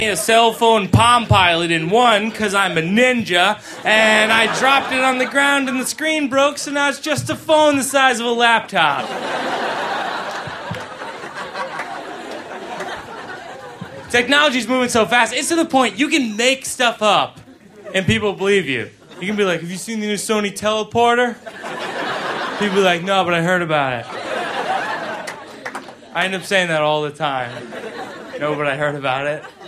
A cell phone Palm Pilot in one because I'm a ninja, and I dropped it on the ground and the screen broke, so now it's just a phone the size of a laptop. Technology's moving so fast, it's to the point you can make stuff up and people believe you. You can be like, have you seen the new Sony teleporter? People be like, no, but I heard about it. I end up saying that all the time. No, but I heard about it.